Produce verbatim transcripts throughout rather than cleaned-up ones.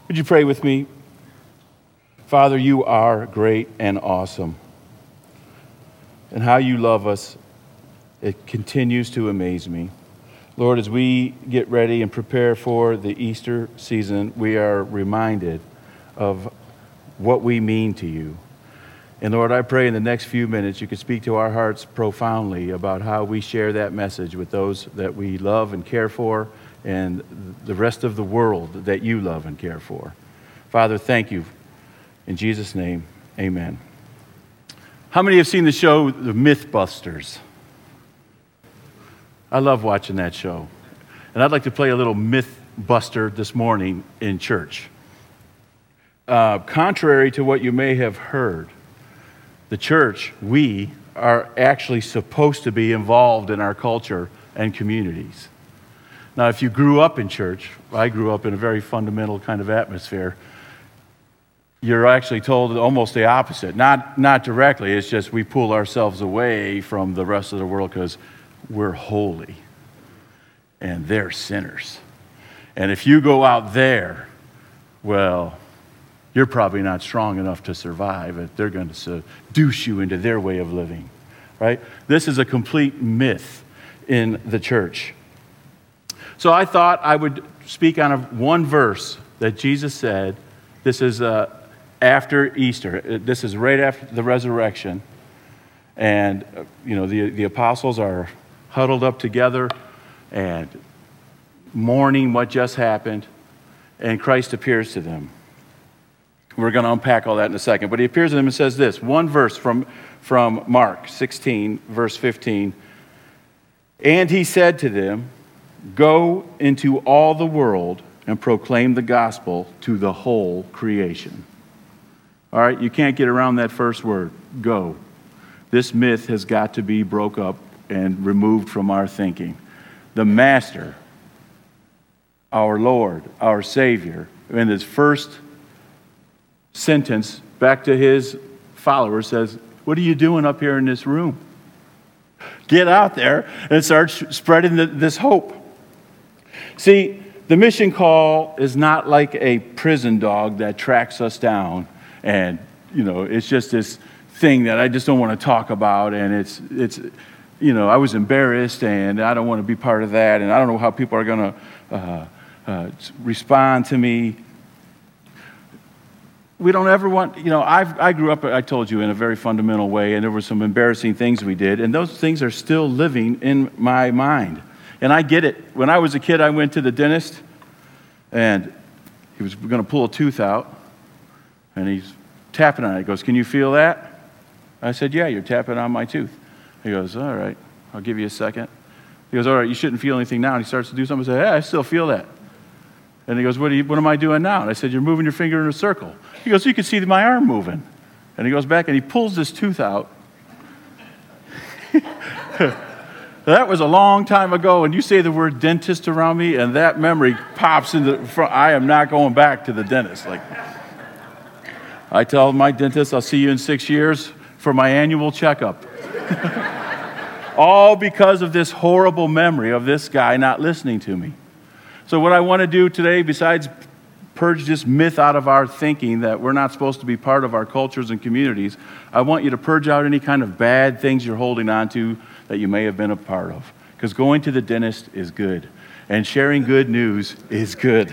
Would you pray with me? Father, you are great and awesome. And how you love us, it continues to amaze me. Lord, as we get ready and prepare for the Easter season, we are reminded of what we mean to you. And Lord, I pray in the next few minutes you could speak to our hearts profoundly about how we share that message with those that we love and care for and the rest of the world that you love and care for. Father, thank you. In Jesus' name, amen. How many have seen the show The Mythbusters? I love watching that show. And I'd like to play a little Mythbuster this morning in church. Uh, contrary to what you may have heard, the church, we, are actually supposed to be involved in our culture and communities. Now, if you grew up in church, I grew up in a very fundamental kind of atmosphere, you're actually told almost the opposite. Not, not directly, it's just we pull ourselves away from the rest of the world because we're holy and they're sinners. And if you go out there, well, you're probably not strong enough to survive if they're going to seduce you into their way of living, right? This is a complete myth in the church. So I thought I would speak on a, one verse that Jesus said. This is uh, after Easter. This is right after the resurrection. And, uh, you know, the, the apostles are huddled up together and mourning what just happened. And Christ appears to them. We're going to unpack all that in a second. But he appears to them and says this, one verse from, from Mark sixteen, verse fifteen. And he said to them, go into all the world and proclaim the gospel to the whole creation. All right, you can't get around that first word, go. This myth has got to be broke up and removed from our thinking. The Master, our Lord, our Savior, in his first sentence back to his followers says, what are you doing up here in this room? Get out there and start spreading the, this hope. See, the mission call is not like a prison dog that tracks us down and, you know, it's just this thing that I just don't want to talk about and it's, it's, you know, I was embarrassed and I don't want to be part of that and I don't know how people are going to uh, uh, respond to me. We don't ever want, you know, I've, I grew up, I told you, in a very fundamental way, and there were some embarrassing things we did, and those things are still living in my mind. And I get it. When I was a kid, I went to the dentist, and he was going to pull a tooth out, and he's tapping on it. He goes, can you feel that? I said, yeah, you're tapping on my tooth. He goes, all right, I'll give you a second. He goes, all right, you shouldn't feel anything now. And he starts to do something. I say, yeah, I still feel that. And he goes, what, are you, what am I doing now? And I said, you're moving your finger in a circle. He goes, you can see my arm moving. And he goes back and he pulls this tooth out. That was a long time ago. And you say the word dentist around me, and that memory pops into the front. I am not going back to the dentist. Like, I tell my dentist, I'll see you in six years for my annual checkup. All because of this horrible memory of this guy not listening to me. So what I want to do today, besides purge this myth out of our thinking that we're not supposed to be part of our cultures and communities, I want you to purge out any kind of bad things you're holding on to that you may have been a part of. Because going to the dentist is good. And sharing good news is good.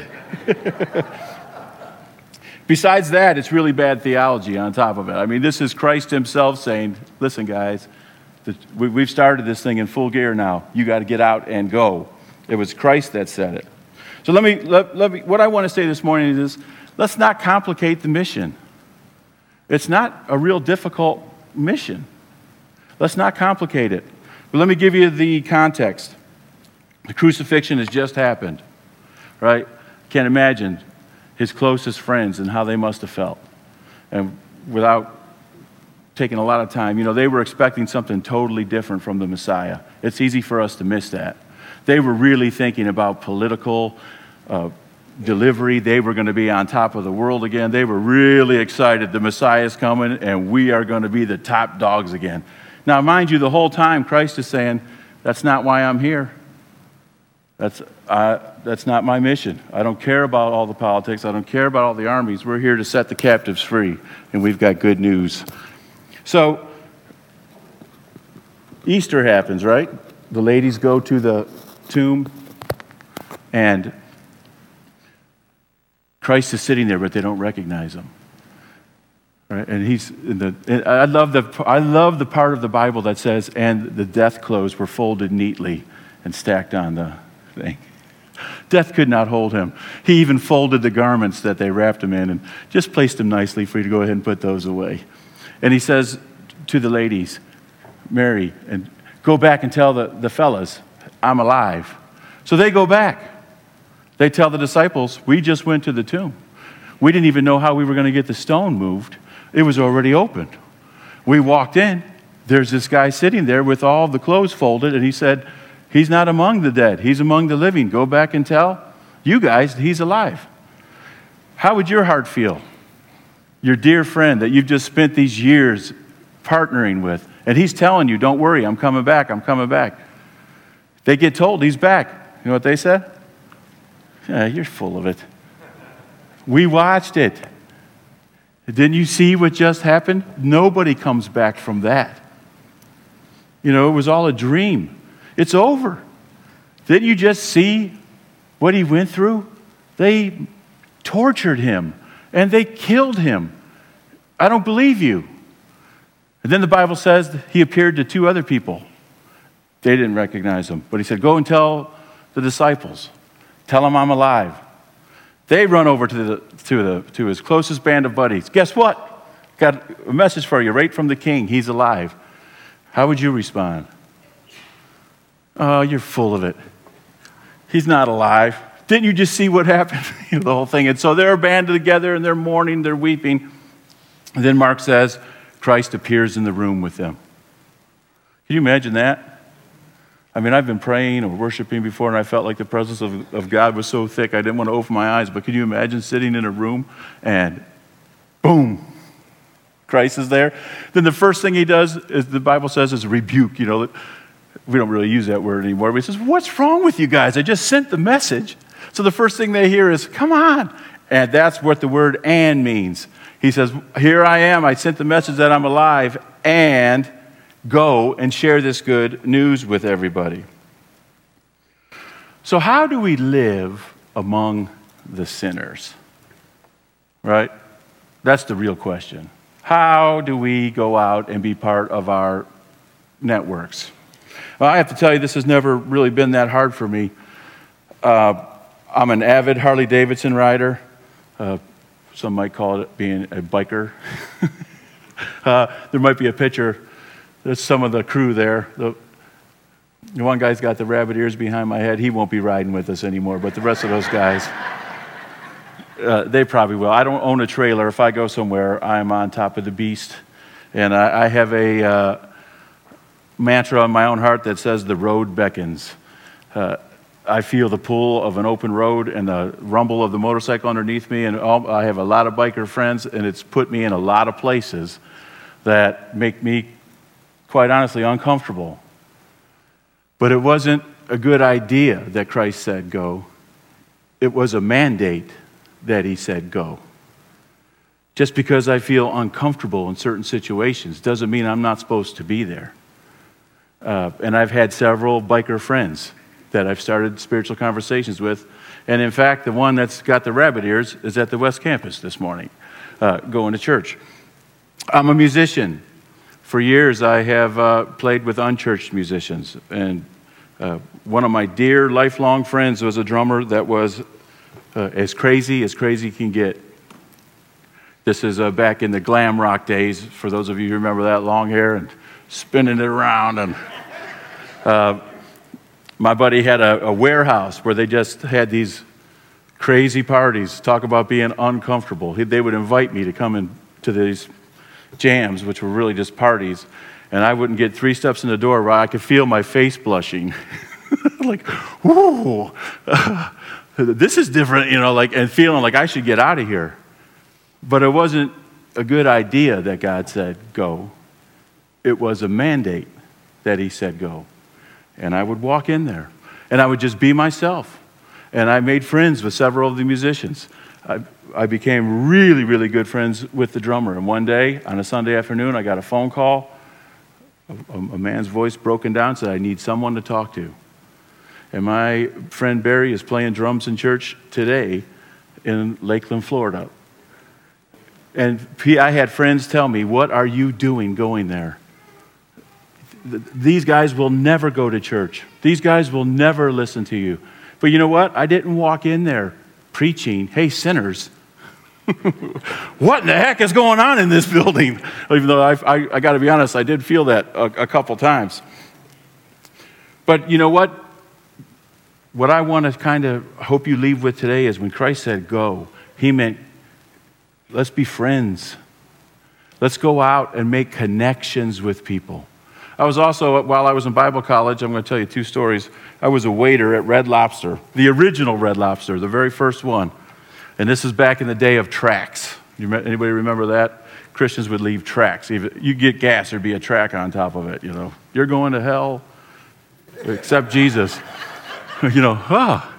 Besides that, it's really bad theology on top of it. I mean, this is Christ himself saying, listen, guys, we've started this thing in full gear now. You got to get out and go. It was Christ that said it. So let me, let, let me, what I want to say this morning is, let's not complicate the mission. It's not a real difficult mission. Let's not complicate it. But let me give you the context. The crucifixion has just happened, right? Can't imagine his closest friends and how they must have felt. And without taking a lot of time, you know, they were expecting something totally different from the Messiah. It's easy for us to miss that. They were really thinking about political uh, delivery. They were going to be on top of the world again. They were really excited. The Messiah is coming, and we are going to be the top dogs again. Now, mind you, the whole time Christ is saying, that's not why I'm here. That's, uh, that's not my mission. I don't care about all the politics. I don't care about all the armies. We're here to set the captives free, and we've got good news. So, Easter happens, right? The ladies go to the tomb, and Christ is sitting there, but they don't recognize him. Right? And he's in the. And I love the. I love the part of the Bible that says, "And the death clothes were folded neatly and stacked on the thing." Death could not hold him. He even folded the garments that they wrapped him in and just placed them nicely for you to go ahead and put those away. And he says to the ladies, Mary, and go back and tell the, the fellas, I'm alive. So they go back. They tell the disciples, we just went to the tomb. We didn't even know how we were going to get the stone moved. It was already open. We walked in. There's this guy sitting there with all the clothes folded, and he said, he's not among the dead. He's among the living. Go back and tell you guys he's alive. How would your heart feel? Your dear friend that you've just spent these years partnering with, and he's telling you, don't worry, I'm coming back, I'm coming back. They get told he's back. You know what they said? Yeah, you're full of it. We watched it. Didn't you see what just happened? Nobody comes back from that. You know, it was all a dream. It's over. Didn't you just see what he went through? They tortured him and they killed him. I don't believe you. And then the Bible says he appeared to two other people. They didn't recognize him. But he said, go and tell the disciples. Tell them I'm alive. They run over to the to the to his closest band of buddies. Guess what? Got a message for you right from the king. He's alive. How would you respond? Oh, you're full of it. He's not alive. Didn't you just see what happened? You know, the whole thing. And so they're banded together and they're mourning, they're weeping. And then Mark says, Christ appears in the room with them. Can you imagine that? I mean, I've been praying or worshiping before, and I felt like the presence of, of God was so thick, I didn't want to open my eyes. But can you imagine sitting in a room and boom, Christ is there? Then the first thing he does, is the Bible says, is rebuke. You know, we don't really use that word anymore. But he says, what's wrong with you guys? I just sent the message. So the first thing they hear is, come on. And that's what the word and means. He says, here I am. I sent the message that I'm alive, and go and share this good news with everybody. So how do we live among the sinners? Right? That's the real question. How do we go out and be part of our networks? Well, I have to tell you, this has never really been that hard for me. Uh, I'm an avid Harley-Davidson rider. Uh, some might call it being a biker. uh, there might be a picture. There's some of the crew there. The, the one guy's got the rabbit ears behind my head. He won't be riding with us anymore, but the rest of those guys, uh, they probably will. I don't own a trailer. If I go somewhere, I'm on top of the beast. And I, I have a uh, mantra in my own heart that says, the road beckons. Uh, I feel the pull of an open road and the rumble of the motorcycle underneath me, and all, I have a lot of biker friends, and it's put me in a lot of places that make me, quite honestly, uncomfortable. But it wasn't a good idea that Christ said go. It was a mandate that he said go. Just because I feel uncomfortable in certain situations doesn't mean I'm not supposed to be there. Uh, and I've had several biker friends that I've started spiritual conversations with. And in fact, the one that's got the rabbit ears is at the West Campus this morning, uh, going to church. I'm a musician. For years, I have uh, played with unchurched musicians. And uh, one of my dear lifelong friends was a drummer that was uh, as crazy as crazy can get. This is uh, back in the glam rock days, for those of you who remember that, long hair and spinning it around. And uh, my buddy had a, a warehouse where they just had these crazy parties. Talk about being uncomfortable. He, they would invite me to come in to these jams, which were really just parties, and I wouldn't get three steps in the door where I could feel my face blushing. Like, ooh, uh, this is different, you know, like, and feeling like I should get out of here. But it wasn't a good idea that God said go. It was a mandate that he said go. And I would walk in there. And I would just be myself. And I made friends with several of the musicians. I, I became really, really good friends with the drummer. And one day, on a Sunday afternoon, I got a phone call. A, a man's voice broken down said, I need someone to talk to. And my friend Barry is playing drums in church today in Lakeland, Florida. And I had friends tell me, what are you doing going there? These guys will never go to church. These guys will never listen to you. But you know what? I didn't walk in there preaching, hey, sinners, what in the heck is going on in this building? Even though I, I, I got to be honest, I did feel that a, a couple times. But you know what? What I want to kind of hope you leave with today is when Christ said go, he meant let's be friends. Let's go out and make connections with people. I was also, while I was in Bible college, I'm going to tell you two stories. I was a waiter at Red Lobster, the original Red Lobster, the very first one. And this is back in the day of tracks. You, anybody remember that? Christians would leave tracks. Even, you get gas, there'd be a track on top of it, you know. You're going to hell, except Jesus. you know, ah.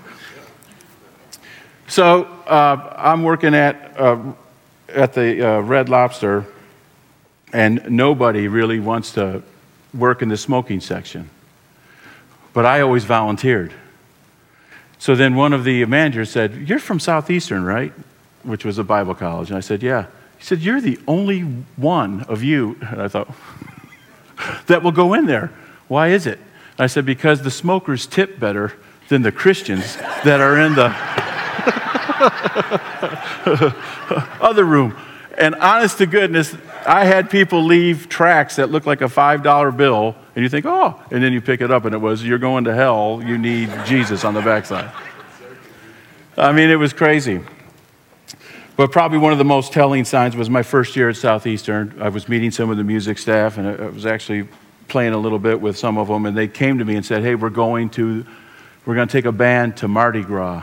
So uh, I'm working at, uh, at the uh, Red Lobster, and nobody really wants to work in the smoking section. But I always volunteered. So then one of the managers said, you're from Southeastern, right? Which was a Bible college. And I said, yeah. He said, you're the only one of you, and I thought, that will go in there. Why is it? And I said, because the smokers tip better than the Christians that are in the other room. And honest to goodness, I had people leave tracts that looked like a five dollar bill, and you think, oh, and then you pick it up, and it was, you're going to hell, you need Jesus on the backside. I mean, it was crazy. But probably one of the most telling signs was my first year at Southeastern. I was meeting some of the music staff, and I was actually playing a little bit with some of them, and they came to me and said, hey, we're going to, we're going to take a band to Mardi Gras,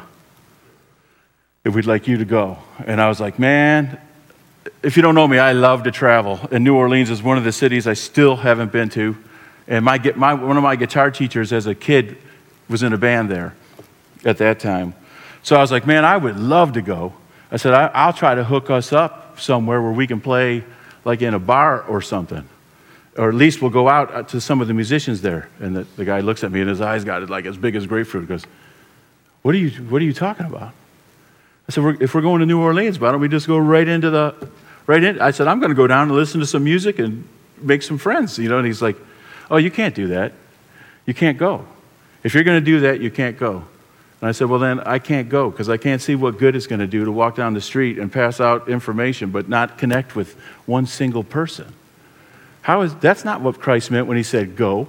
if we'd like you to go. And I was like, man, if you don't know me, I love to travel. And New Orleans is one of the cities I still haven't been to. And my, my one of my guitar teachers as a kid was in a band there at that time. So I was like, man, I would love to go. I said, I, I'll try to hook us up somewhere where we can play like in a bar or something. Or at least we'll go out to some of the musicians there. And the, the guy looks at me and his eyes got it like as big as grapefruit. He goes, what are you, what are you talking about? I said, we're, if we're going to New Orleans, why don't we just go right into the, right in? I said, I'm going to go down and listen to some music and make some friends, you know? And he's like, oh, you can't do that. You can't go. If you're going to do that, you can't go. And I said, well, then I can't go because I can't see what good it's going to do to walk down the street and pass out information but not connect with one single person. How is, that's not what Christ meant when he said go.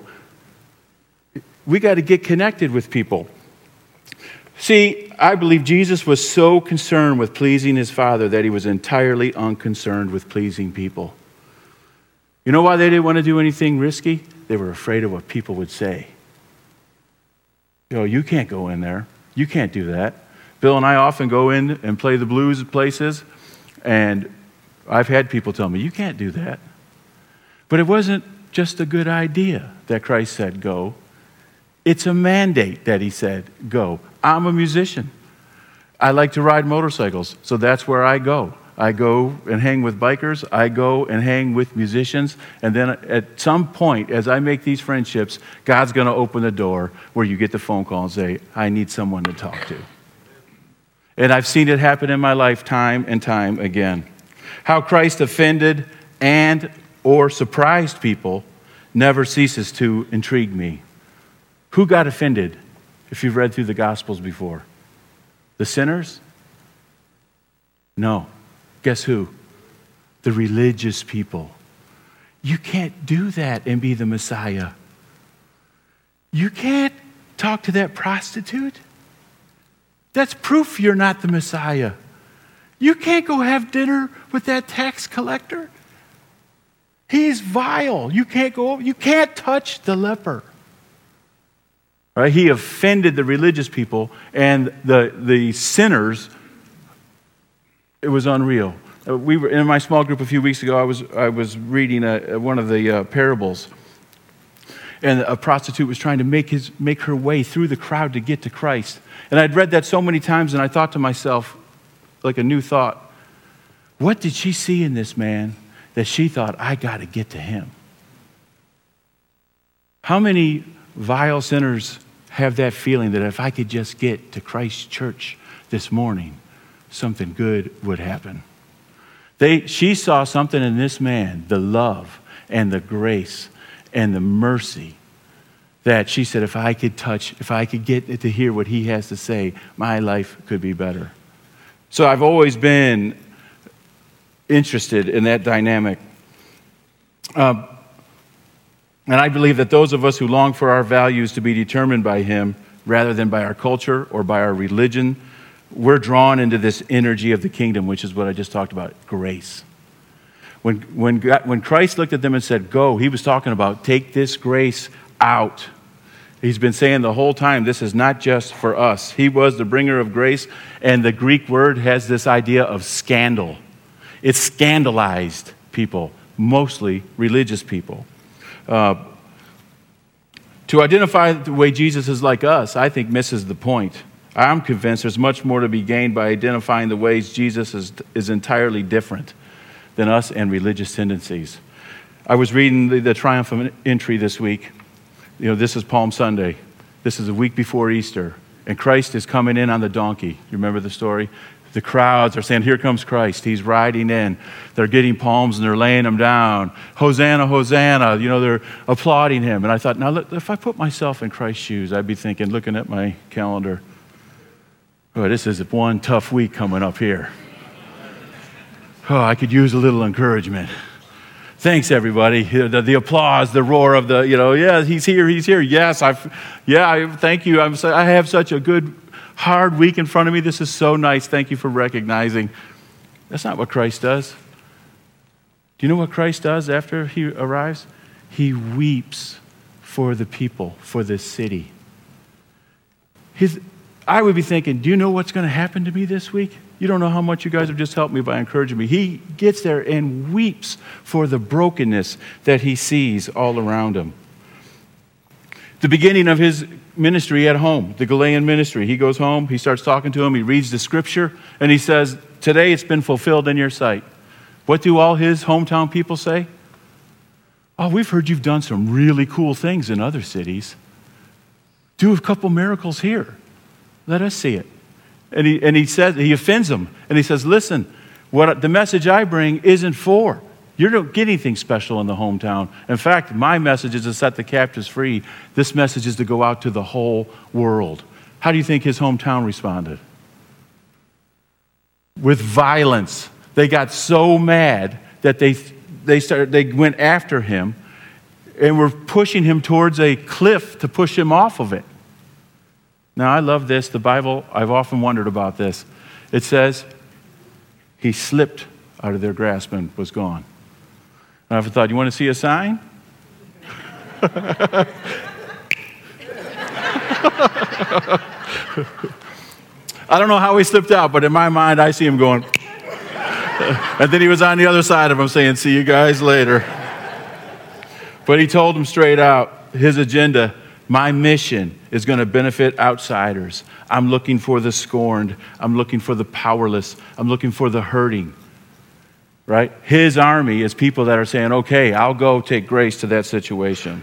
We got to get connected with people. See, I believe Jesus was so concerned with pleasing his Father that he was entirely unconcerned with pleasing people. You know why they didn't want to do anything risky? They were afraid of what people would say. You know, you can't go in there. You can't do that. Bill and I often go in and play the blues places, and I've had people tell me, you can't do that. But it wasn't just a good idea that Christ said go. It's a mandate that he said go. I'm a musician. I like to ride motorcycles, so that's where I go. I go and hang with bikers. I go and hang with musicians. And then at some point, as I make these friendships, God's going to open the door where you get the phone call and say, I need someone to talk to. And I've seen it happen in my life time and time again. How Christ offended and or surprised people never ceases to intrigue me. Who got offended, if you've read through the Gospels before? The sinners? No. Guess who? The religious people. You can't do that and be the Messiah. You can't talk to that prostitute. That's proof you're not the Messiah. You can't go have dinner with that tax collector. He's vile. You can't go, you can't touch the leper. Right? He offended the religious people and the, the sinners. It was unreal. We were in my small group a few weeks ago. I was I was reading a, one of the uh, parables, and a prostitute was trying to make, his, make her way through the crowd to get to Christ. And I'd read that so many times, and I thought to myself, like a new thought, what did she see in this man that she thought, I got to get to him? How many vile sinners have that feeling that if I could just get to Christ's church this morning, something good would happen? They, she saw something in this man, the love and the grace and the mercy, that she said, if I could touch, if I could get to hear what he has to say, my life could be better. So I've always been interested in that dynamic. Um, and I believe that those of us who long for our values to be determined by him rather than by our culture or by our religion, we're drawn into this energy of the kingdom, which is what I just talked about, grace. When, when, God, when Christ looked at them and said, go, he was talking about take this grace out. He's been saying the whole time, this is not just for us. He was the bringer of grace, and the Greek word has this idea of scandal. It scandalized people, mostly religious people. Uh, to identify the way Jesus is like us, I think misses the point. I'm convinced there's much more to be gained by identifying the ways Jesus is, is entirely different than us and religious tendencies. I was reading the, the Triumphant Entry this week. You know, this is Palm Sunday. This is a week before Easter. And Christ is coming in on the donkey. You remember the story? The crowds are saying, here comes Christ. He's riding in. They're getting palms and they're laying them down. Hosanna, Hosanna. You know, they're applauding him. And I thought, now, look, if I put myself in Christ's shoes, I'd be thinking, looking at my calendar, oh, this is one tough week coming up here. Oh, I could use a little encouragement. Thanks, everybody. The, the applause, the roar of the, you know, yeah, he's here, he's here. Yes, I've, yeah, I, thank you. I'm so, I have such a good, hard week in front of me. This is so nice. Thank you for recognizing. That's not what Christ does. Do you know what Christ does after he arrives? He weeps for the people, for the city. His, I would be thinking, do you know what's going to happen to me this week? You don't know how much you guys have just helped me by encouraging me. He gets there and weeps for the brokenness that he sees all around him. The beginning of his ministry at home, the Galilean ministry, he goes home, he starts talking to him, he reads the scripture, and he says, today it's been fulfilled in your sight. What do all his hometown people say? Oh, we've heard you've done some really cool things in other cities. Do a couple miracles here. Let us see it. And he, and he says, he offends them. And he says, listen, what the message I bring isn't for. You don't get anything special in the hometown. In fact, my message is to set the captives free. This message is to go out to the whole world. How do you think his hometown responded? With violence. They got so mad that they, they, started, they went after him and were pushing him towards a cliff to push him off of it. Now, I love this. The Bible, I've often wondered about this. It says, he slipped out of their grasp and was gone. And I've thought, you want to see a sign? I don't know how he slipped out, but in my mind, I see him going. And then he was on the other side of him saying, see you guys later. But he told them straight out, his agenda, my mission is going to benefit outsiders. I'm looking for the scorned. I'm looking for the powerless. I'm looking for the hurting. Right? His army is people that are saying, okay, I'll go take grace to that situation.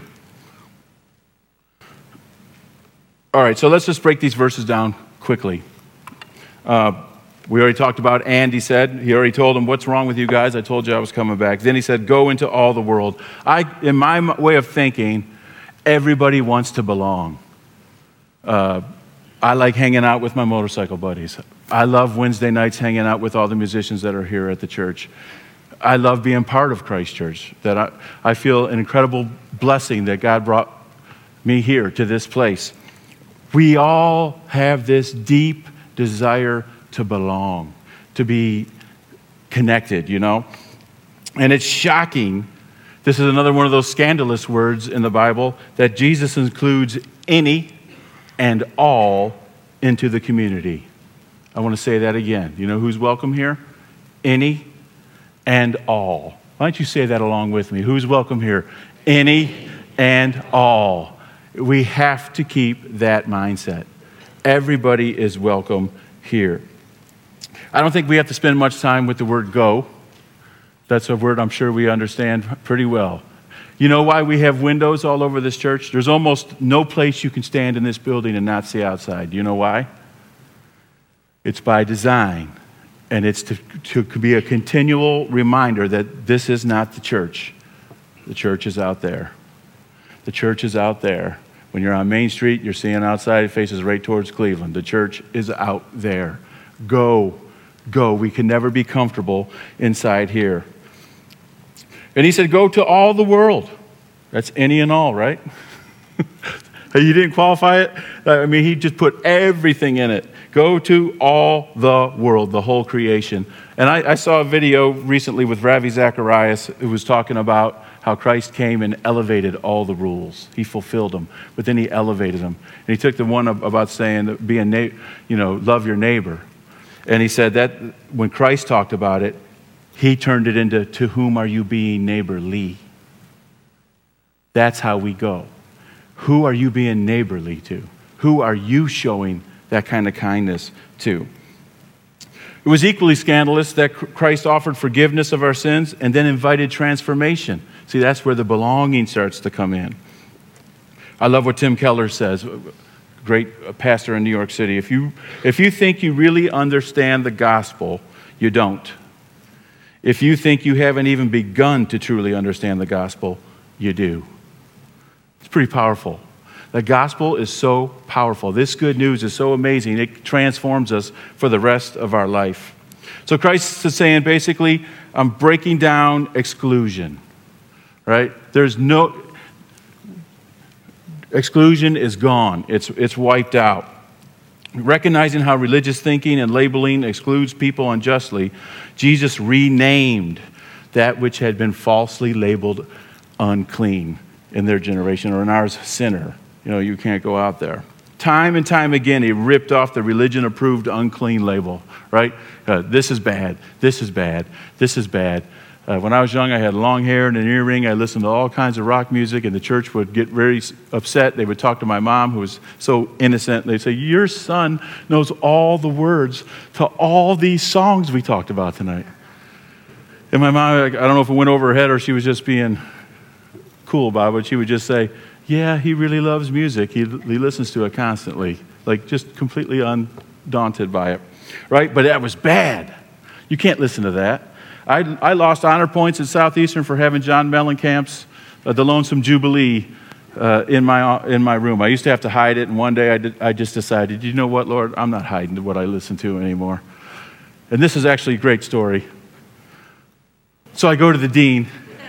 All right, so let's just break these verses down quickly. Uh, we already talked about, and he said, he already told them, what's wrong with you guys? I told you I was coming back. Then he said, go into all the world. I, in my way of thinking, everybody wants to belong. Uh, I like hanging out with my motorcycle buddies. I love Wednesday nights hanging out with all the musicians that are here at the church. I love being part of Christ Church. That I, I feel an incredible blessing that God brought me here to this place. We all have this deep desire to belong, to be connected, you know? And it's shocking. This is another one of those scandalous words in the Bible that Jesus includes any and all into the community. I want to say that again. You know who's welcome here? Any and all. Why don't you say that along with me? Who's welcome here? Any and all. We have to keep that mindset. Everybody is welcome here. I don't think we have to spend much time with the word go. That's a word I'm sure we understand pretty well. You know why we have windows all over this church? There's almost no place you can stand in this building and not see outside. Do you know why? It's by design. And it's to, to be a continual reminder that this is not the church. The church is out there. The church is out there. When you're on Main Street, you're seeing outside, it faces right towards Cleveland. The church is out there. Go, go. We can never be comfortable inside here. And he said, go to all the world. That's any and all, right? You didn't qualify it? I mean, he just put everything in it. Go to all the world, the whole creation. And I, I saw a video recently with Ravi Zacharias who was talking about how Christ came and elevated all the rules. He fulfilled them, but then he elevated them. And he took the one about saying, be a na- you know, love your neighbor. And he said that when Christ talked about it, he turned it into, to whom are you being neighborly? That's how we go. Who are you being neighborly to? Who are you showing that kind of kindness to? It was equally scandalous that Christ offered forgiveness of our sins and then invited transformation. See, that's where the belonging starts to come in. I love what Tim Keller says, great pastor in New York City. If you, if you think you really understand the gospel, you don't. If you think you haven't even begun to truly understand the gospel, you do. It's pretty powerful. The gospel is so powerful. This good news is so amazing. It transforms us for the rest of our life. So Christ is saying, basically, I'm breaking down exclusion, right? There's no, exclusion is gone. It's, it's wiped out. Recognizing how religious thinking and labeling excludes people unjustly, Jesus renamed that which had been falsely labeled unclean in their generation, or in ours, sinner. You know, you can't go out there. Time and time again, he ripped off the religion-approved unclean label, right? Uh, this is bad, this is bad, this is bad. Uh, when I was young, I had long hair and an earring. I listened to all kinds of rock music, and the church would get very upset. They would talk to my mom, who was so innocent. They'd say, your son knows all the words to all these songs we talked about tonight. And my mom, I don't know if it went over her head or she was just being cool about it, but she would just say, yeah, he really loves music. He, he listens to it constantly, like just completely undaunted by it, right? But that was bad. You can't listen to that. I, I lost honor points at Southeastern for having John Mellencamp's uh, The Lonesome Jubilee uh, in my in my room. I used to have to hide it, and one day I, did, I just decided, you know what, Lord, I'm not hiding what I listen to anymore. And this is actually a great story. So I go to the dean,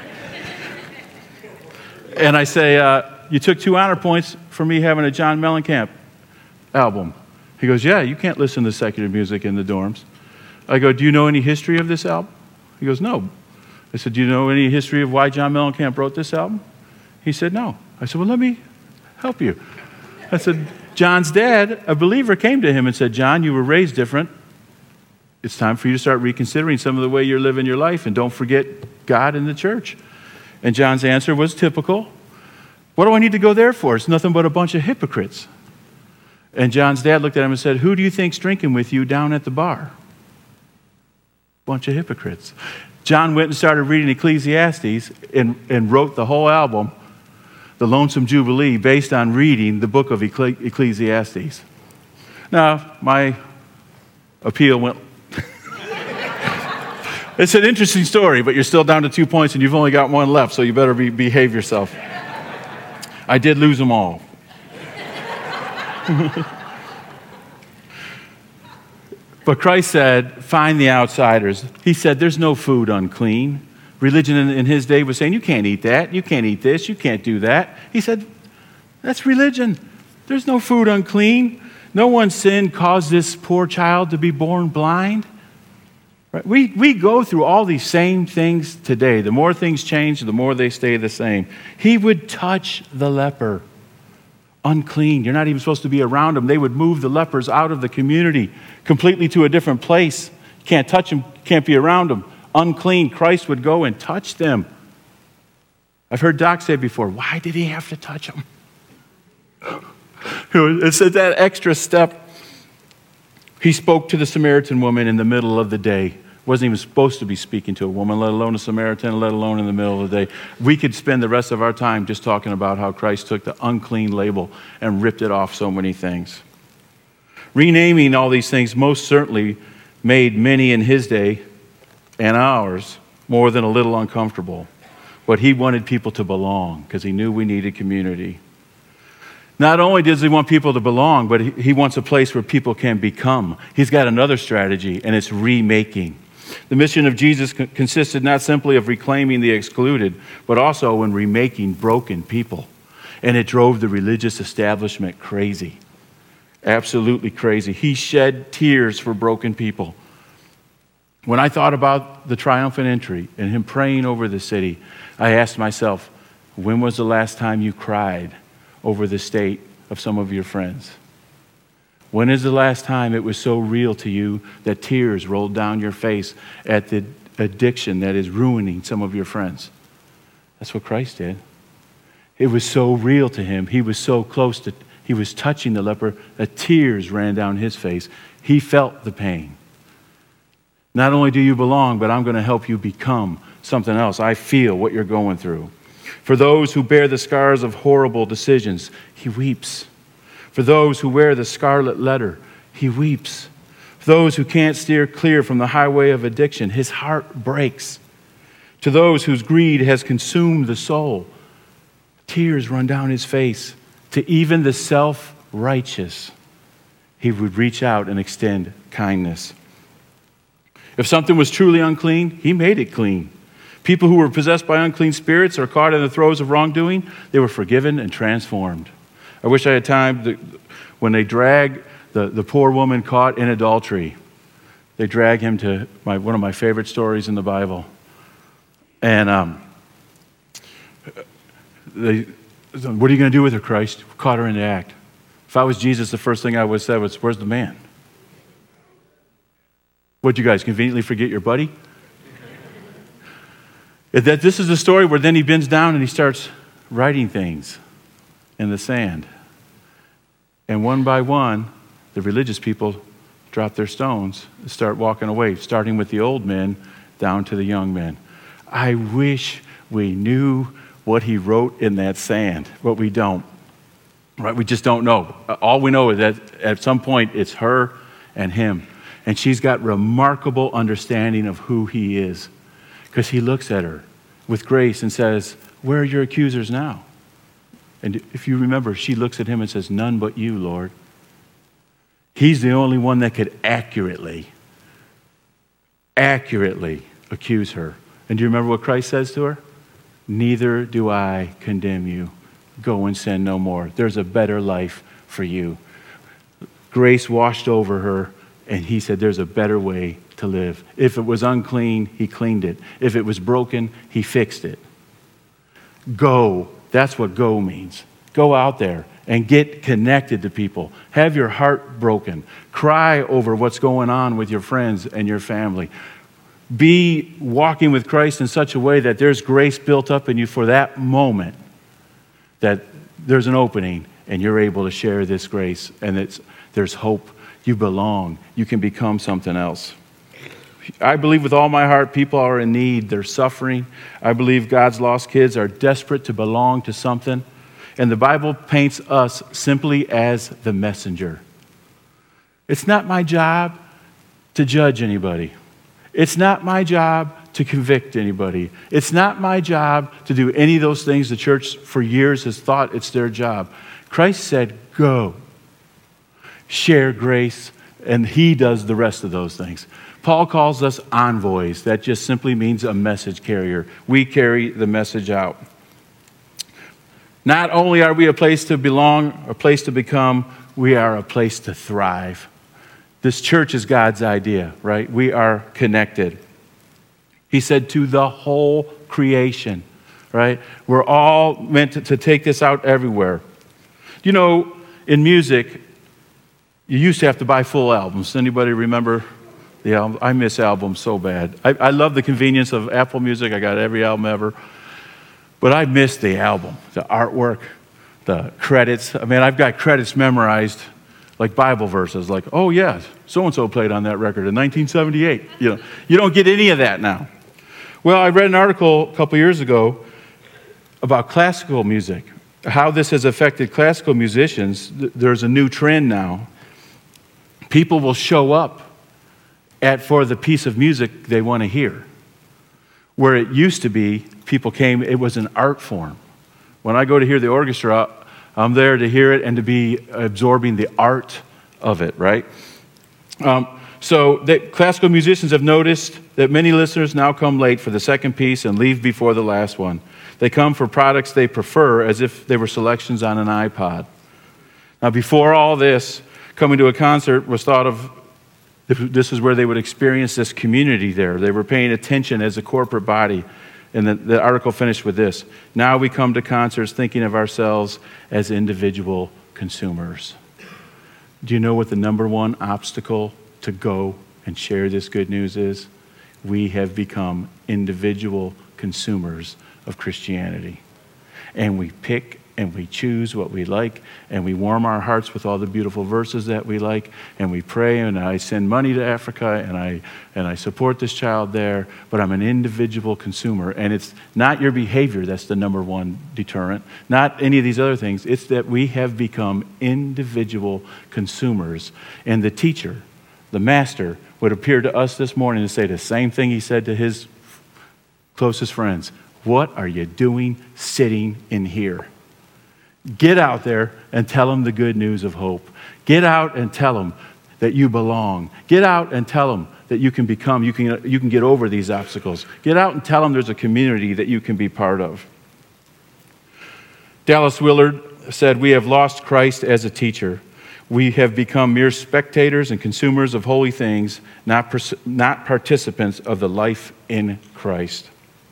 and I say, uh, you took two honor points for me having a John Mellencamp album. He goes, yeah, you can't listen to secular music in the dorms. I go, do you know any history of this album? He goes, no. I said, do you know any history of why John Mellencamp wrote this album? He said, no. I said, well, let me help you. I said, John's dad, a believer, came to him and said, John, you were raised different. It's time for you to start reconsidering some of the way you're living your life, and don't forget God and the church. And John's answer was typical. What do I need to go there for? It's nothing but a bunch of hypocrites. And John's dad looked at him and said, who do you think's drinking with you down at the bar? Bunch of hypocrites. John went and started reading Ecclesiastes and, and wrote the whole album, The Lonesome Jubilee, based on reading the book of Ecclesiastes. Now, my appeal went... It's an interesting story, but you're still down to two points and you've only got one left, so you better be, behave yourself. I did lose them all. But Christ said, find the outsiders. He said, there's no food unclean. Religion in, in his day was saying, you can't eat that, you can't eat this, you can't do that. He said, that's religion. There's no food unclean. No one's sin caused this poor child to be born blind. Right? We, we go through all these same things today. The more things change, the more they stay the same. He would touch the leper. Unclean. You're not even supposed to be around them. They would move the lepers out of the community completely to a different place. You can't touch them, can't be around them. Unclean. Christ would go and touch them. I've heard Doc say before, why did he have to touch him? It's at that extra step. He spoke to the Samaritan woman in the middle of the day. Wasn't even supposed to be speaking to a woman, let alone a Samaritan, let alone in the middle of the day. We could spend the rest of our time just talking about how Christ took the unclean label and ripped it off so many things. Renaming all these things most certainly made many in his day and ours more than a little uncomfortable. But he wanted people to belong because he knew we needed community. Not only does he want people to belong, but he wants a place where people can become. He's got another strategy, and it's remaking. The mission of Jesus consisted not simply of reclaiming the excluded, but also in remaking broken people. And it drove the religious establishment crazy. Absolutely crazy. He shed tears for broken people. When I thought about the triumphant entry and him praying over the city, I asked myself, when was the last time you cried over the state of some of your friends? When is the last time it was so real to you that tears rolled down your face at the addiction that is ruining some of your friends? That's what Christ did. It was so real to him. He was so close to, he was touching the leper, that tears ran down his face. He felt the pain. Not only do you belong, but I'm going to help you become something else. I feel what you're going through. For those who bear the scars of horrible decisions, he weeps. For those who wear the scarlet letter, he weeps. For those who can't steer clear from the highway of addiction, his heart breaks. To those whose greed has consumed the soul, tears run down his face. To even the self-righteous, he would reach out and extend kindness. If something was truly unclean, he made it clean. People who were possessed by unclean spirits or caught in the throes of wrongdoing, they were forgiven and transformed. I wish I had time to, when they drag the, the poor woman caught in adultery, they drag him to my, one of my favorite stories in the Bible. And um, they, what are you going to do with her, Christ? Caught her in the act. If I was Jesus, the first thing I would say was, where's the man? What'd you guys conveniently forget your buddy? That this is the story where then he bends down and he starts writing things in the sand. And one by one, the religious people drop their stones and start walking away, starting with the old men down to the young men. I wish we knew what he wrote in that sand, but we don't. Right? We just don't know. All we know is that at some point it's her and him. And she's got remarkable understanding of who he is. Because he looks at her with grace and says, where are your accusers now? And if you remember, she looks at him and says, none but you, Lord. He's the only one that could accurately, accurately accuse her. And do you remember what Christ says to her? Neither do I condemn you. Go and sin no more. There's a better life for you. Grace washed over her, and he said there's a better way to live. If it was unclean, he cleaned it. If it was broken, he fixed it. Go. That's what go means. Go out there and get connected to people. Have your heart broken. Cry over what's going on with your friends and your family. Be walking with Christ in such a way that there's grace built up in you for that moment, that there's an opening and you're able to share this grace, and it's, there's hope. You belong. You can become something else. I believe with all my heart people are in need. They're suffering. I believe God's lost kids are desperate to belong to something. And the Bible paints us simply as the messenger. It's not my job to judge anybody. It's not my job to convict anybody. It's not my job to do any of those things the church for years has thought it's their job. Christ said, go. Share grace, and he does the rest of those things. Paul calls us envoys. That just simply means a message carrier. We carry the message out. Not only are we a place to belong, a place to become, we are a place to thrive. This church is God's idea, right? We are connected. He said to the whole creation, right? We're all meant to, to take this out everywhere. You know, in music, you used to have to buy full albums. Anybody remember the album? I miss albums so bad. I, I love the convenience of Apple Music. I got every album ever. But I missed the album, the artwork, the credits. I mean, I've got credits memorized like Bible verses, like, oh yeah, so-and-so played on that record in nineteen seventy-eight. You know, you don't get any of that now. Well, I read an article a couple years ago about classical music, how this has affected classical musicians. There's a new trend now. People will show up at for the piece of music they want to hear. Where it used to be, people came, it was an art form. When I go to hear the orchestra, I'm there to hear it and to be absorbing the art of it, right? Um, so that classical musicians have noticed that many listeners now come late for the second piece and leave before the last one. They come for products they prefer as if they were selections on an iPod. Now, before all this, coming to a concert was thought of, this is where they would experience this community there. They were paying attention as a corporate body. And the, the article finished with this. Now we come to concerts thinking of ourselves as individual consumers. Do you know what the number one obstacle to go and share this good news is? We have become individual consumers of Christianity. And we pick and we choose what we like, and we warm our hearts with all the beautiful verses that we like, and we pray, and I send money to Africa, and I and I support this child there, but I'm an individual consumer, and it's not your behavior that's the number one deterrent, not any of these other things. It's that we have become individual consumers, and the teacher, the master, would appear to us this morning and say the same thing he said to his closest friends. What are you doing sitting in here? Get out there and tell them the good news of hope. Get out and tell them that you belong. Get out and tell them that you can become, you can, you can get over these obstacles. Get out and tell them there's a community that you can be part of. Dallas Willard said, "We have lost Christ as a teacher. We have become mere spectators and consumers of holy things, not, pers- not participants of the life in Christ."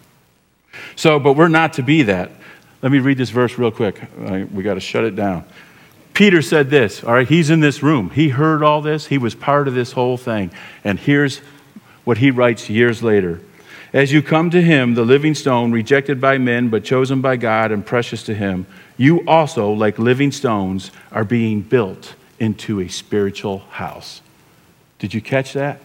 So, but we're not to be that. Let me read this verse real quick. Uh, we got to shut it down. Peter said this, all right, he's in this room. He heard all this. He was part of this whole thing. And here's what he writes years later. "As you come to him, the living stone, rejected by men, but chosen by God and precious to him, you also, like living stones, are being built into a spiritual house." Did you catch that?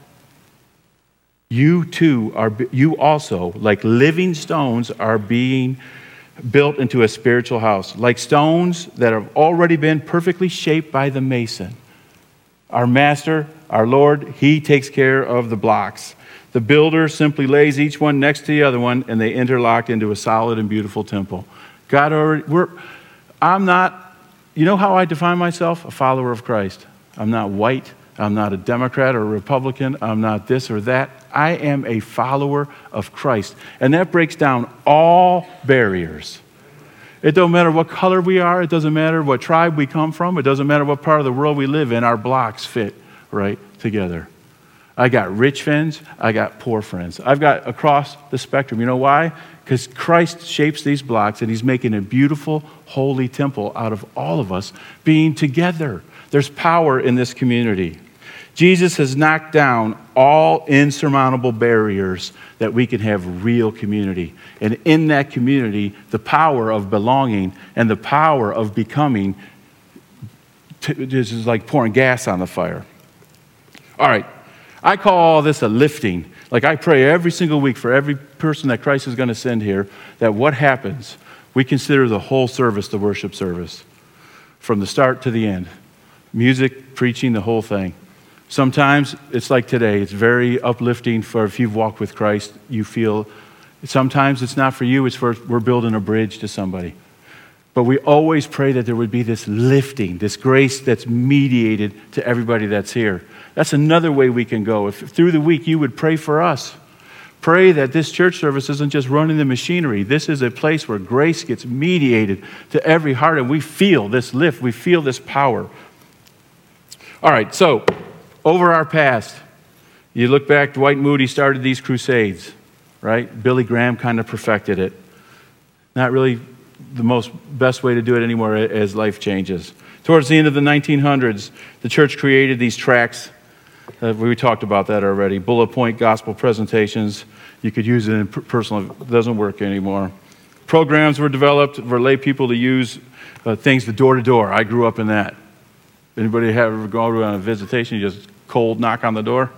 You too are, you also, like living stones, are being built into a spiritual house, like stones that have already been perfectly shaped by the mason. Our master, our Lord, he takes care of the blocks. The builder simply lays each one next to the other one, and they interlock into a solid and beautiful temple. God already, we're, I'm not, you know how I define myself? A follower of Christ. I'm not white. I'm not a Democrat or a Republican. I'm not this or that. I am a follower of Christ. And that breaks down all barriers. It don't matter what color we are. It doesn't matter what tribe we come from. It doesn't matter what part of the world we live in. Our blocks fit right together. I got rich friends. I got poor friends. I've got across the spectrum. You know why? Because Christ shapes these blocks, and he's making a beautiful, holy temple out of all of us being together. There's power in this community. Jesus has knocked down all insurmountable barriers that we can have real community. And in that community, the power of belonging and the power of becoming, this is like pouring gas on the fire. All right, I call all this a lifting. Like I pray every single week for every person that Christ is going to send here, that what happens, we consider the whole service the worship service, from the start to the end. Music, preaching, the whole thing. Sometimes it's like today. It's very uplifting for if you've walked with Christ, you feel. Sometimes it's not for you. It's for we're building a bridge to somebody. But we always pray that there would be this lifting, this grace that's mediated to everybody that's here. That's another way we can go. If through the week you would pray for us. Pray that this church service isn't just running the machinery. This is a place where grace gets mediated to every heart, and we feel this lift. We feel this power. All right, so over our past, you look back, Dwight Moody started these crusades, right? Billy Graham kind of perfected it. Not really the most best way to do it anymore as life changes. Towards the end of the nineteen hundreds, the church created these tracts. Uh, we talked about that already. Bullet point gospel presentations. You could use it in personal. It doesn't work anymore. Programs were developed for lay people to use uh, things the door to door. I grew up in that. Anybody have ever gone on a visitation, you just cold knock on the door?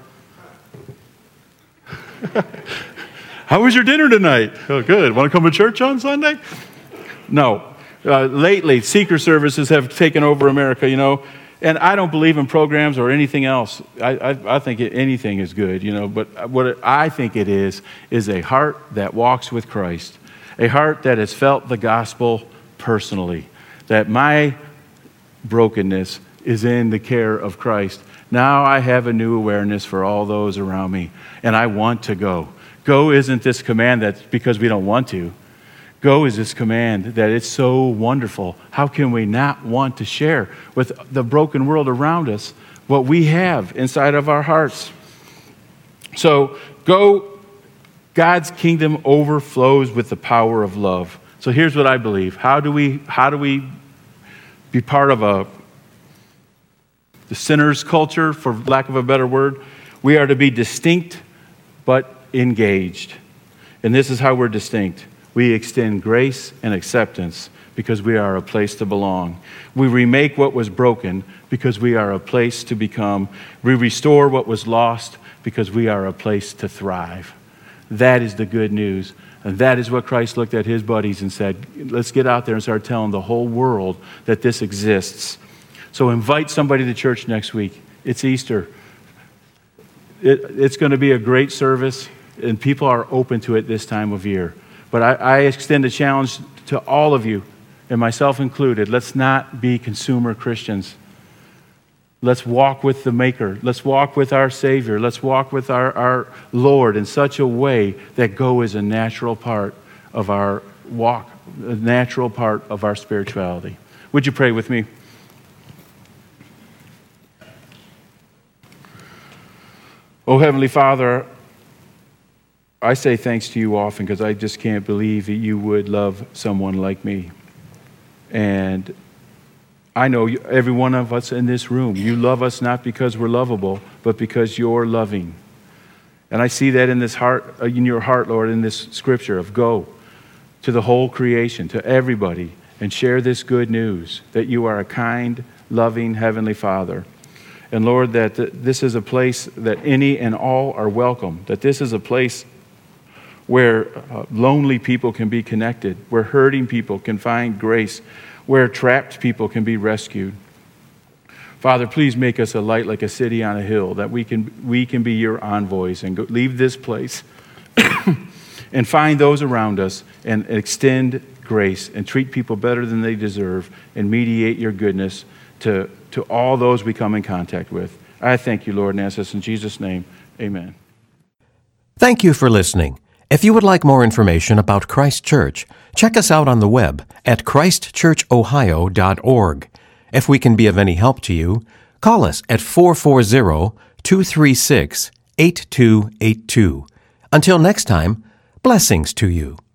How was your dinner tonight? Oh, good. Want to come to church on Sunday? No. Uh, lately, seeker services have taken over America, you know, and I don't believe in programs or anything else. I, I, I think it, anything is good, you know, but what it, I think it is, is a heart that walks with Christ, a heart that has felt the gospel personally, that my brokenness is in the care of Christ. Now I have a new awareness for all those around me, and I want to go. Go isn't this command that's because we don't want to. Go is this command that it's so wonderful. How can we not want to share with the broken world around us what we have inside of our hearts? So go, God's kingdom overflows with the power of love. So here's what I believe. How do we, how do we be part of a the sinner's culture, for lack of a better word? We are to be distinct but engaged. And this is how we're distinct. We extend grace and acceptance because we are a place to belong. We remake what was broken because we are a place to become. We restore what was lost because we are a place to thrive. That is the good news. And that is what Christ looked at his buddies and said, let's get out there and start telling the whole world that this exists. So invite somebody to church next week. It's Easter. It, it's going to be a great service, and people are open to it this time of year. But I, I extend a challenge to all of you, and myself included. Let's not be consumer Christians. Let's walk with the Maker. Let's walk with our Savior. Let's walk with our, our Lord in such a way that go is a natural part of our walk, a natural part of our spirituality. Would you pray with me? Oh, Heavenly Father, I say thanks to you often because I just can't believe that you would love someone like me. And I know you, every one of us in this room, you love us not because we're lovable, but because you're loving. And I see that in this heart, in your heart, Lord, in this scripture of go to the whole creation, to everybody, and share this good news that you are a kind, loving Heavenly Father. And Lord, that this is a place that any and all are welcome, that this is a place where uh, lonely people can be connected, where hurting people can find grace, where trapped people can be rescued. Father, please make us a light like a city on a hill, that we can we can be your envoys and go, leave this place and find those around us and extend grace and treat people better than they deserve and mediate your goodness to, to all those we come in contact with. I thank you, Lord, and ask this in Jesus' name. Amen. Thank you for listening. If you would like more information about Christ Church, check us out on the web at christ church ohio dot org. If we can be of any help to you, call us at four four zero, two three six, eight two eight two. Until next time, blessings to you.